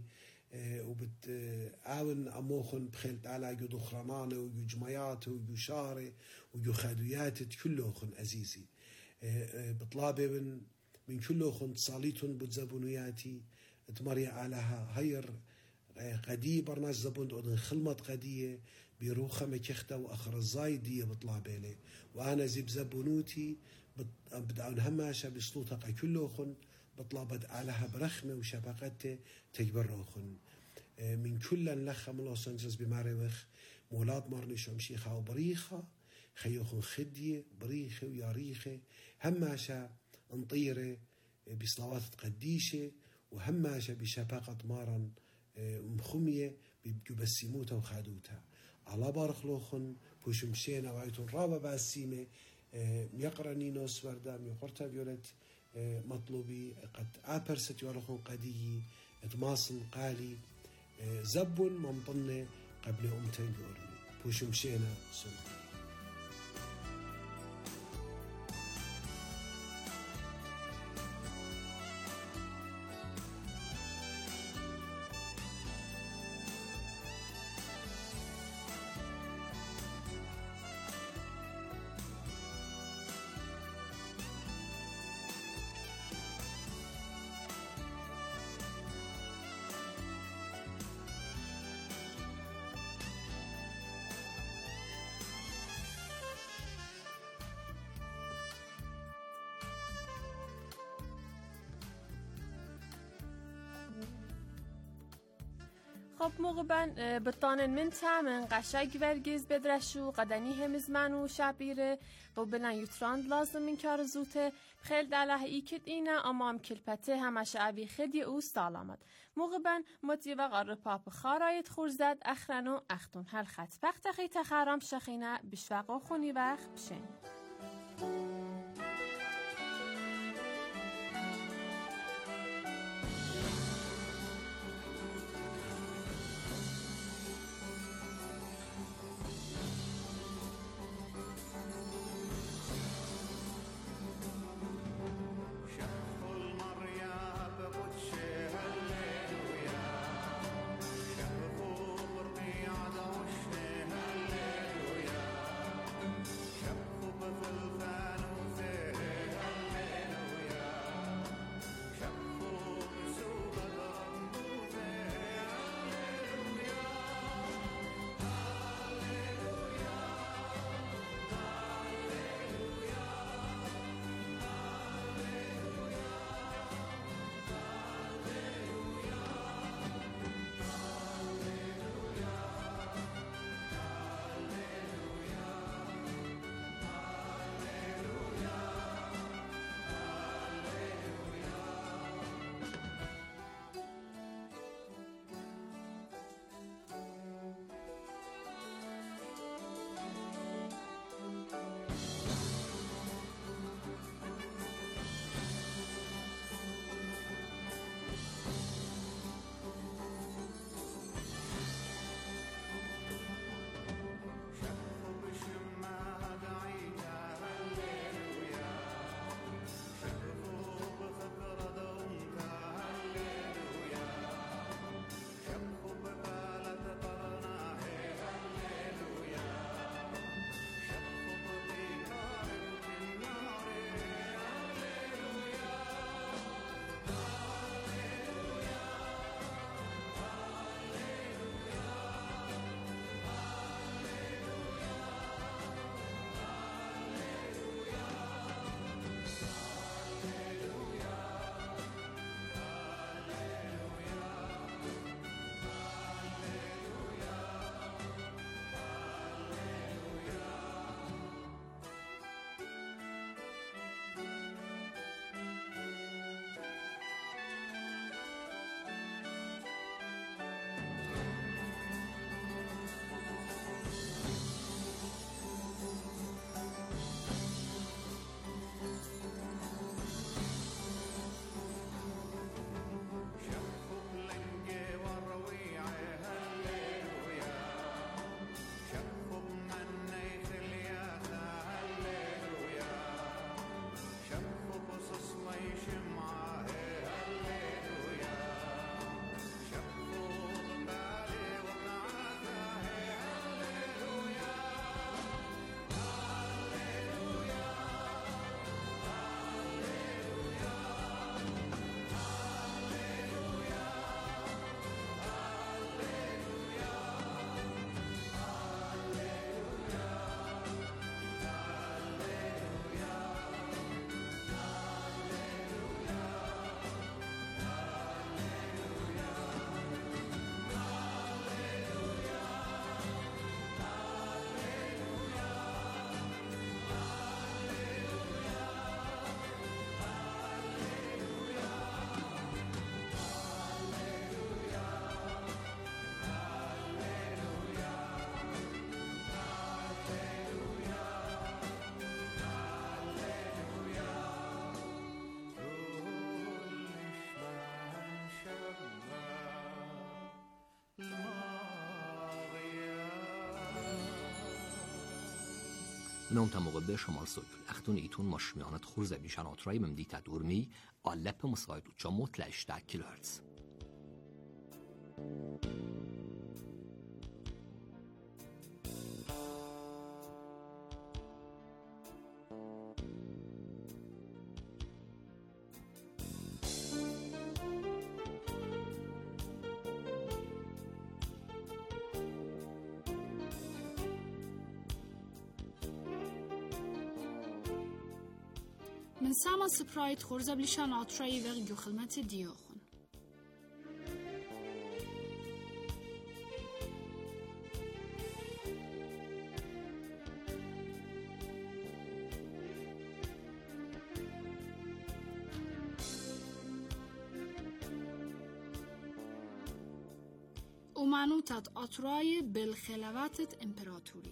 وبتعاون أموخن بخيلت على جو دخرانانه وجو جمياته وجو شاره وجو خادوياته كلوخن عزيزي بطلابه من من كلوخن صاليتون بتزبونياتي تمري علىها هير قدي برناج زبون أودن خلمت قدية بيروخة مكخته وأخر الزايدية بطلابه لي وأنا زيب زبونوتي بدعون هماشة بسلوطة كلوخن بطلبت علىها برخمة وشبقته تجبروخن من كل لخ من لوس أنجلس بماريوخ مولاد مرنش ومشيخة وبريخة خيوخن خدية بريخة وياريخة هماشة انطيرة بصلوات قديشة وهماشة بشبقة مارن مخمية بيبسيموتها وخادوتها على بارخلوخن بوشمشينا وعيتون رابا باسيمة يقرأ نينوس وردام يقرتا فيولت مطلوبي قد أبرست يورخون قديي اتماصن قالي زب منطنة قبل أمتين يورمي بوشمشينا سلطان خب موقع بن بطانن من تامن قشنگ ورگیز بدرشو قدنی همز منو شبیره و بلن یوتراند لازم من کار زوته خیل دله ای کت اینا امام کلپته همه شعبی خدی او سالامت موقع بن متی و قرر پاپ خارایت خورزد اخرنو اختون هل خط وقت خی تخرام شخینه بشوق خونی وقت بشین. نام تموقع به شمال سویل اختون ایتون مشمیانت خورزه بیشن آترای ممدیت دورمی آلپ مساعد و چاموت لشته کیلوهرتز. من سامان سپرايت خورزة بلشان عطري وغيو خلمات ديوخن. ومعنوتت أطراي بالخلافات إمبراطوري.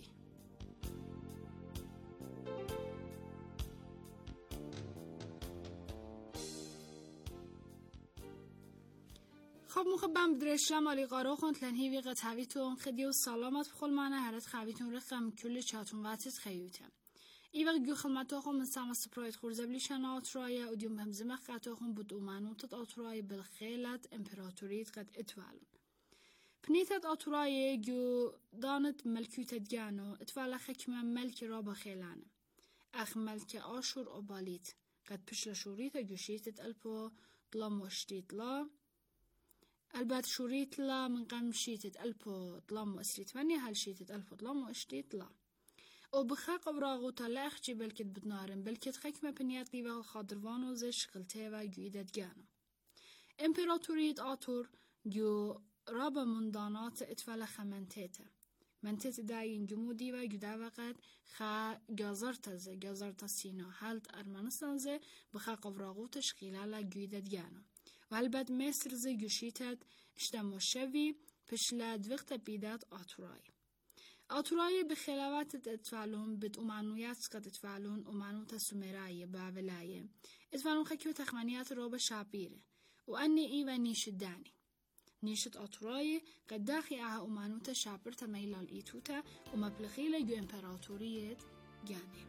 خب مخبم بدرشلم آلی قارو خون تلنهی وی قطعویتون خدی و سلامت بخول معنی هرد خویتون رقم کل چاتون واتت خیوتم. ای وقت گو خلمتو خون من سام سپرایت خورزه بلیشن آترای و دیوم همزمه قطعو خون بود اومانوتت آترای بالخیلت امپراتوریت قد اتوالون. پنیتت آترای گو دانت ملکوتت گانو اتوال خکمه ملک را بخیلانه. اخ ملک آشور اوبالیت قد پشل شوریت گوشیتت الپو ظلم وشتیت لا البته شوريت لا من قام شيتت ألبو ظلام وأسريت مني هل شيتت ألبو ظلام وأشتيت لا وبخاق براغو تلا أخجي بلكت بدنارن بلكت خكمة بنياتي و خادروانو زش قلتي و جويدت جانو إمبراطوريت آتور جو رابا مندانات اتفال خمنتيته منتيت داين جمودي و جدا وقت خا جازرتا زي جازرتا سينا حالت أرمانستان زي بخاق براغو تشخيلالا جويدت جانو و البته مصر زی گوشیتت اشتما شوی پشلد وقت بیدت آتورای. آتورای به خلوات اتفالون بد امانویت قد اتفالون امانوت سومرای با ولایه. اتفالون خکی و تخمانیات رو به شابیره و انی ای و نیش دانی. نیشت آتورای قد داخی اه امانوت شابر تمیلال ایتوتا و مبلغیل جو امپراتوریت گانی.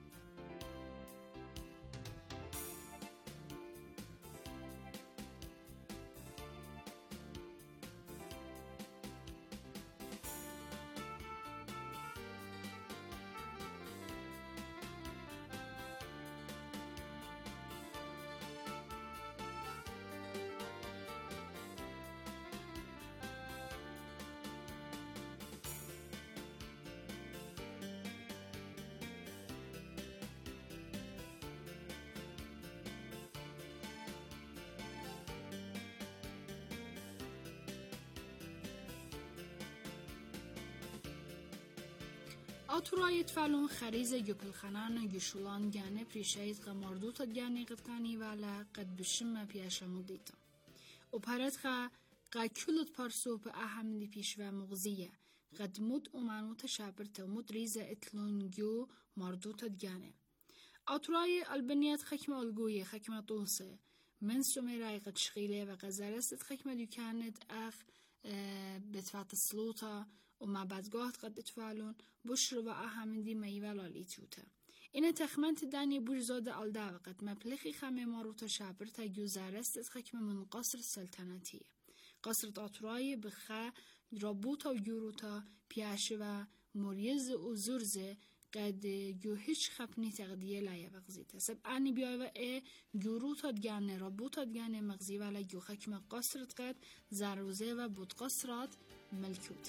آتورای تفلون خریزه گپل خنان گشولان گانه پریشید غماردوت گانه قد کانی والا قد بشم پیاشمو دیتا. و پرد خا قا کلت پرسو به اهمی پیش و مغزیه قد مد امانوت شابرت و مد ریزه اتلونگیو ماردوت گانه. آتورای البنیت خکمه الگویه خکمه طوسه من سومرای قد شغیله و قزارست خکمه دوکانت اخ بتفات السلوطة وما بدقات قد اتفالون بشر و اهمندی میوال آلیتوته. اینه تخمنت دانی برزاد آلده وقت مبلغی خمه ماروتا شابر تا گوزارست از خکم من قصر سلطنتیه. قصر آتورای بخا رابوتا و یوروتا پیاشه و موریز و زرزه قد جو هیچ خبنی تقدیه لایه وقزیده. سب انی بیای و ای یوروتا دگانه رابوتا دگانه مغزی ولی جو خکم قصرت قد زروزه و بود قصرات ملکوته.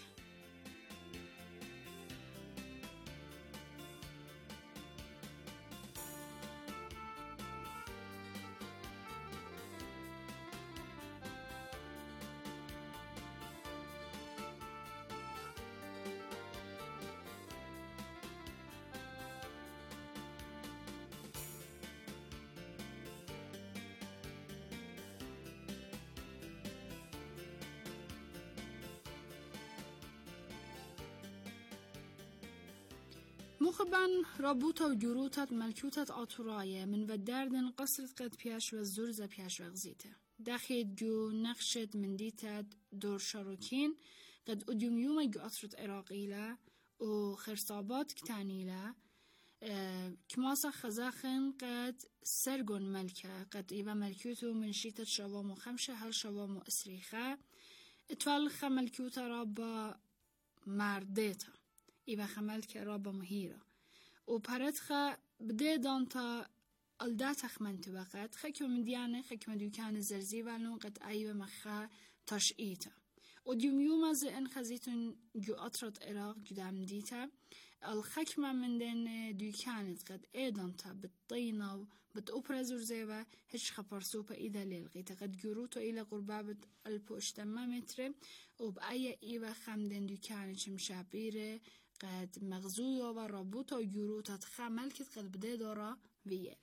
مخبن رابوتا و جروتات ملكوتات آتوراية من وداردن قصرت قد بياش و الزرزة بياش وغزيته داخل جو نقشت من ديتات دور شاروكين قد اديوم يوم جو أطرت عراقيلة و خرصابات كتانيلة اه كماسا خزاخن قد سرگون ملكة قد إيبا ملكوتو من شيتة شوامو خمشة هل شوامو اسريخة اتوالخ ملكوتا رابا مرديتا إيبا خملك رابا مهيرة و پرتخا بده دانتا الدات خمنت وقت خكم من ديانه خكم دوكان الزرزي والون قد أيوة مخا تشئيتا و ديوم يوم از ان خزيتون جو أطرت عراق جدام ديتا الخكمة من دين دوكانت قد ايدانتا بالطينة و بتأوبرا زرزيوة هش خبرسوبة إذا للغيتا قد جروتو إلى قربابة البوشتما متر و بأي إيوة خمدن دوكانت شمشابيره قد مغزويا و رابوتا و جروتا تخملكت قد بده دارا ويل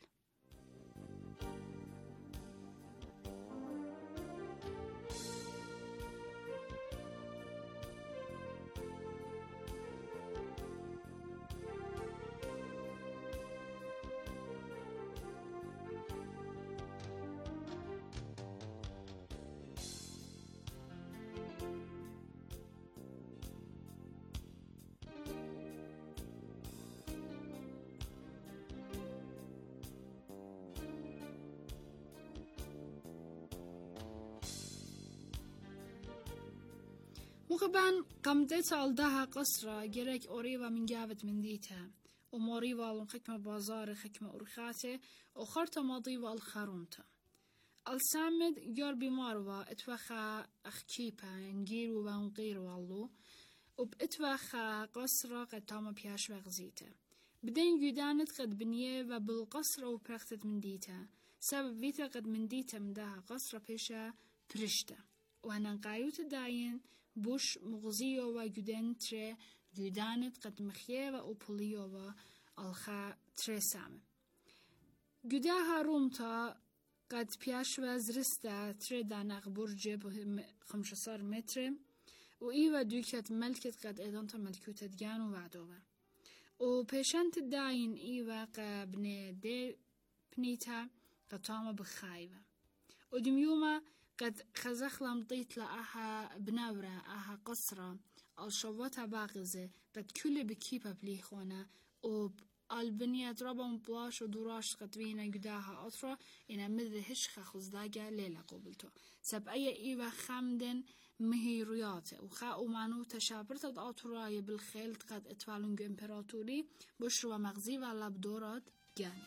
مخبان قمدت الدها قصرة جرك أوري ومن جابت من ديتها وموري والون خكمة بازار خكمة أورخاته وخرط ماضي والخرومته السامد جار بماروا اتوخا أخكيبا نجيرو ونغير والو وباتوخا قصرة قد تاما بياش وغزيته بدين جدانت قد بنيه وبالقصرة وبرختت من ديتها سبب فيتا قد من ديتها من داها قصرة بيشا برشته وانا قايوت داين بوش مغزيو وجدان تري جدانت قد مخيه وأوبوليو والخا تري سامه جداها رومتا قد بياش وزرستا تري داناغ برجة بخمسة متر وإيوة دوكت ملكت قد إدانتا ملكوت ديانو وعدوه وبيشانت داين إيوة قبني دي بنيتا قد تاما بخايبة ودميوما قد خزخ لمضيت لأها بنورة أها قصرة الشواتها باغزة قد كل بكيبة بليخونة وبالبنية ربا مبلاش ودوراش قد بينا قداها أطرة إنا مذي هشخة خزداقة ليلة قبلتو سب أي إيوة خامدن مهيرياته وخاء مانو تشابرت أطراي بالخيلت قد اتوالنج إمبراطوري بشروا مغزي ولا بدورات جاني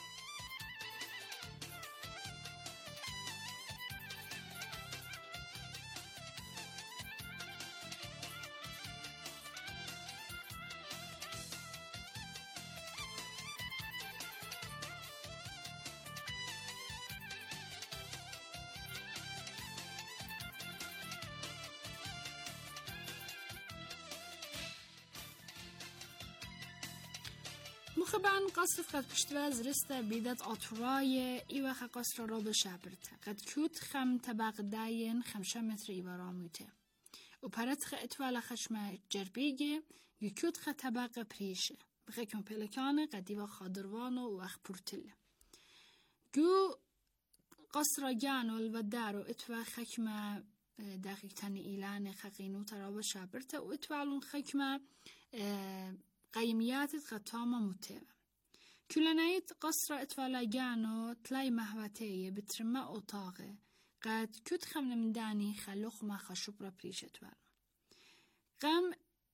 مخبان قصر قد پشتوز رسته بیدت آتوراي ایوه خا قصر را بشابرته قد کود خم طبق داين خمسة متر ایوه راموته و پرت خا اتوالا خشم جربیگه یکود خا طبق پریشه بخکم پلکانه قد ایوه خادروانو و اخ پورتله جو قصر جانول و دارو اتوا خکم دقیق تنی ایلان خقینو ترا بشابرته و اتوالون خکم قيميات قطامة متابة كلنايت قصر اتفالاجانو تلاي مهواتية بترمى أوطاغة قد كد خمنا من داني خلوخ ما خشبرا بريش اتوال قام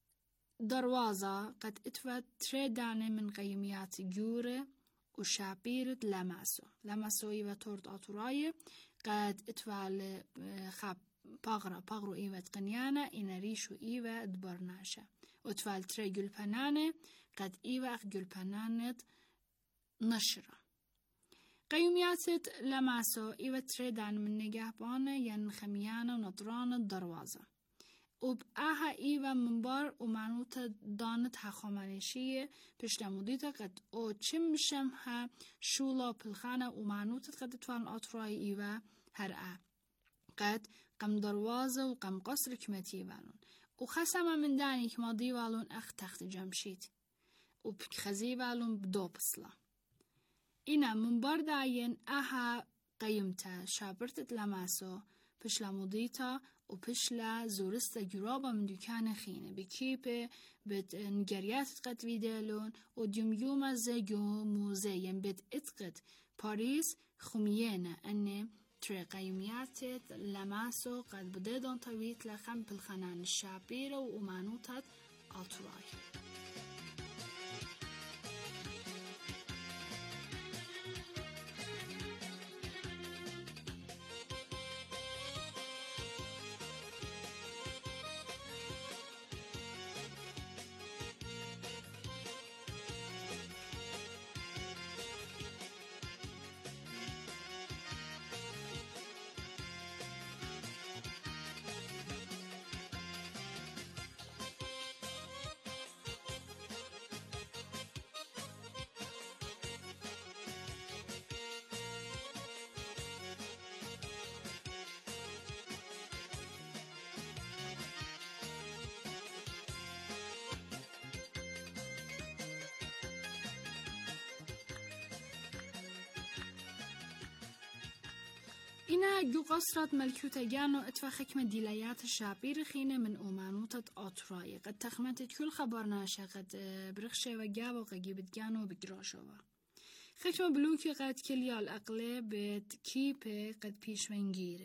دروازة قد اتفا تري داني من قيميات جورة وشابيرة لاماسو لاماسو ايوة تورد أطوراي قد اتفال خاب باغرا باغرو ايوة قنيانة إنا ريشو ايوة دبرناشا وتفال تري جلبنانة قد إيوة جلبنانة نشرة قيوميات لماسو إيوة تري دان من نجابانة ين خميانة ونطران الدروازة وبآها إيوة منبار ومعنوطة دانت حخامنشية بشتموديتا قد او چمشمها شولا بالخانة ومعنوطة قد تفال أطراي إيوة هرأة قد قم دروازة وقم قصر كمتي بالون وخسما من داني كما ديوالون أخ تخت جمشيت وبخزي بالون بدو بصلا إنا من بارداين أها قيمتا شابرت لماسو بشلا مضيتا وبشلا زورستا جرابا من دكان خينة بكيبه بد نجريات قد فيدالون وديوم يوم زيجو موزيين بد اتقد باريس خميانة أني تري قيميات لماسو قد بدأدون طويت لخم بالخنان الشابيرة ومانوتات أطراي إنا جو قصرت ملكوتا جانو اتفا حكمة ديلايات الشابير خينة من أمانوتة أطراي قد تخمنت كل خبرناشا قد برخشة وجابو قجيبت جانو بجراشوا حكمة بلوكي قد كليا الأقلة بتكيبة قد بيش منجيرة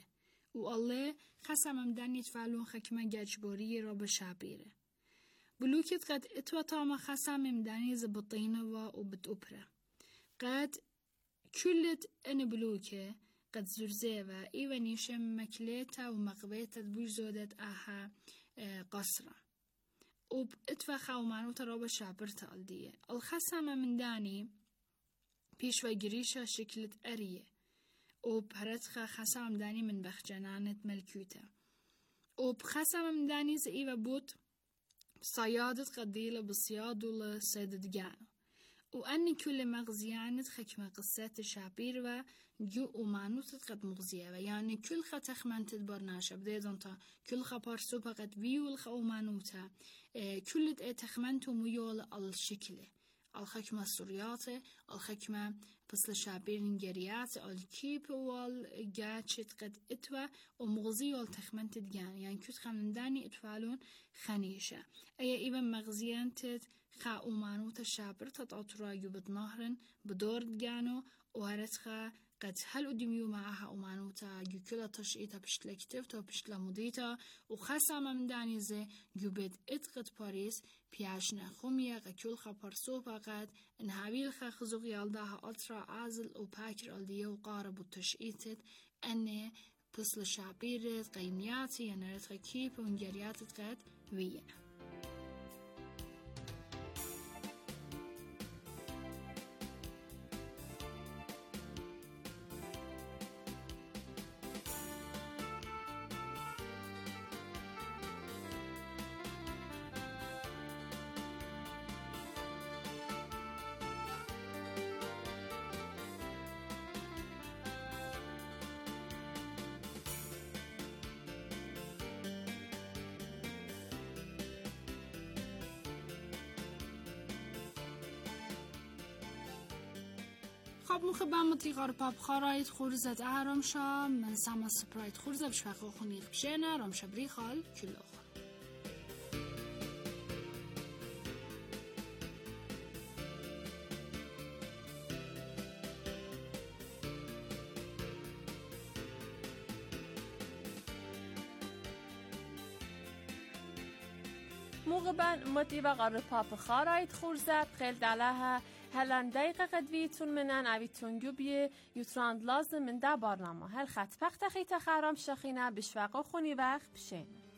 و الله خسمم دنیت فعلون خکمه گجباری را به شابیره. بلوكت قد اتوطام خسمم دنی زبطينه و وبتأبره. قد كلت ان بلوكه قد زرزه و ايوانيشم مكليتا ومقبيتا بوزودت اها قصرة. وب اتفخا ومعنوتا رابا شابرتا الديه. الخسم من داني بيشوى قريشة شكلت أريه. وبهرتخا خسم داني من بخجنانت ملكوتا. وبخسم من داني زئيوة بوت صيادة قديلة بصيادو لسيدة جانو. وأني كل مغزيانت خكمة قصات شابير و جو ومعنوتت قد مغزية يعني كل خا تخمنت برناشا بديدان تا كل خا بارسوبا قد بيول خا ومعنوتا اه كل تخمنتو ميول الشكله الخكمة السوريات الخكمة بس شابير نجريات الكيب والجاتشت قد اتوا ومغزي والتخمنت دجان يعني كنت خمنداني اتفالون خنيشة اي ايبا مغزيانتت خا اومانوت الشابر تطاطرا يبد نهرن بدور دجانو وهرتخا قد هل قدميو معها اومانوتا يكلا تشئيتا بشتلا كتفتا بشتلا مديتا وخاسا ممداني زي يبد اتقد باريس بياشنا خمية غكل خا برسوبا قد انهابيل خا خزوغ يالداها أطرا عازل وباكر الديه وقارب التشئيتت أني بسل شابيرت قيمياتي ينرتخا كيب ونجرياتت قد ويه. خب مخبام متیقار پاپ خارایت خورزت اهرام شا من سما سپرایت خورزه بشفاق خونیق بشینه رام شبری خال کلو موقبا متیقار پاپ خارایت خورزه بخیل دلها هلان دقیقه قدویتون منن اویتون گوبیه یوتراند لازم من ده برنامه هل خط پخت خیت خرام شخینه بشفاق خونی وقت بشین